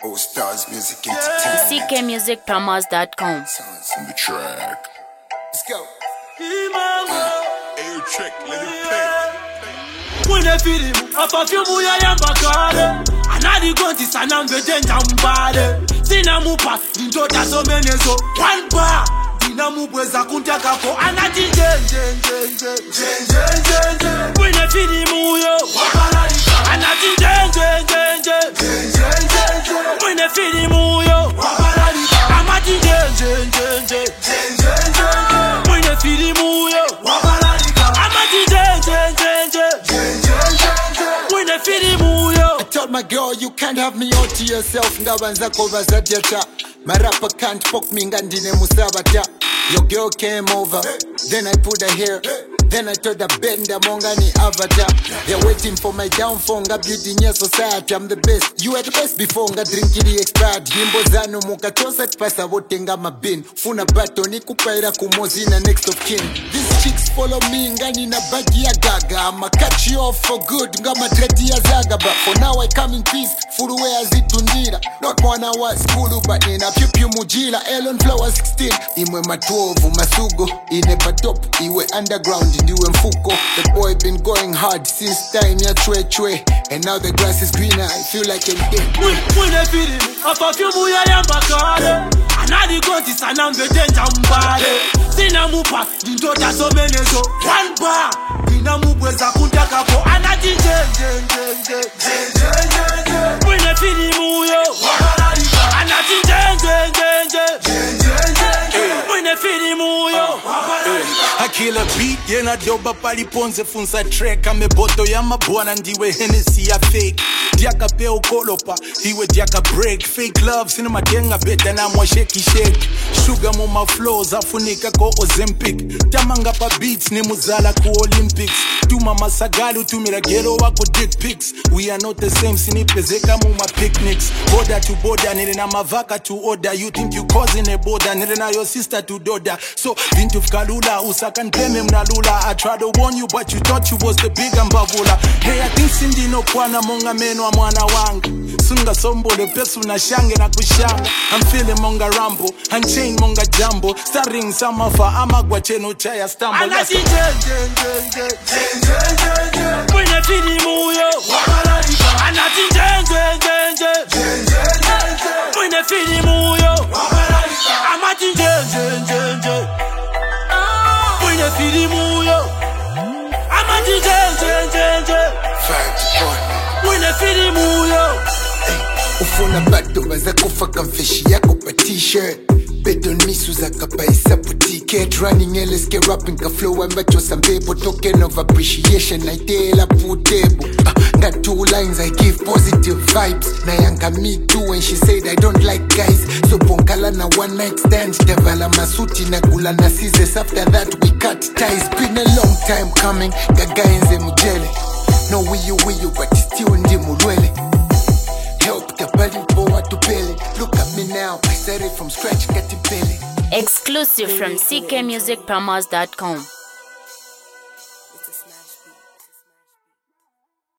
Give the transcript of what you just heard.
All Stars Music Entertainment. ckmusicpromos.com. Sounds in the track. Let's go. Air check, let it play. Mune filimu perfume ya yambakale anadi gonti sana mbedenja mbale sina mupa ndota somenezo one bar dina mubweza kuntakako anati nje mune filimu yo anati nje mune filimu yo amati nje mune filimu yo amati nje I told my girl you can't have me all to yourself. Ndabanza koba zadyacha. My rapper can't poke me ngandine musabata. Your girl came over, then I put her here. Then I told her bend mongani avatar. They're waiting for my downfall. Nga beauty in your society. I'm the best. You were the best before. Nga drink it expired. Himbo zanu mukatosa tpasa wote nga mabin. Funa bato ni kupaira kumozina next of kin. These chicks follow me ngani na bagi ya gaga. I'ma catch you off for good. Nga madredi ya zaga. But for now I come in peace. Furu wea zitundira. Not one hour school but in a piu mujila. Elon flower 16. Imwe matuovu masugo. Inepa top. Iwe underground. Ndiwe mfuko. The boy been going hard since time ya chwe. And now the grass is greener. I feel like I'm dead. Mune filimu perfume ya yambakale anadi gonti sana mbedenja mbale sina mupa ndota somenezo one bar dina mubweza kuntakako anati nje mune filimu yo anati nje mune filimu yo Akila beat yena doba paliponze funza track ameboto ya mabwana ndiwe Hennessy ya fake diaka peo kolopa iwe diaka break fake love sina matenga beta na mwa shake sugar mu ma flows afunika ko Ozempic tamanga pa beats ni muzala ku Olympics tuma masagalu tumira gero wako dick pics we are not the same sinipezeka mu ma picnics border to border nile na mavaka to order you think you causing a border nile na your sister to doda so vintu kalula usaka npeme mnalula I tried to warn you but you thought you was the big ambavula hey I think sindi no kwana monga meno wa mwana wangu sunga sombole pesu na shange na kushanga I'm feeling monga rambo unchain monga jambo starring samafa amagwa cheno chaya stumble anati nje mune filimu yo anati nje mune filimu yo amati nje mune filimu yo amati nje mune filimu yo Ufuna bato baza kufa kamfeshi yako pa t-shirt Beton misu za kapaisa po ticket Running LSK rapping ka flow ambacho sambebo Token of appreciation I tell a putebo Got 2 lines I give positive vibes Na yanga me too when she said I don't like guys So ponkala na one night stand Devala masuti na gula na scissors After that we cut ties Been a long time coming Gaga enze mujele No wiyu but still ndi mulwele Help the body forward to belly. Look at me now, I started from scratch, getting belly. Exclusive from ckmusicpromos.com.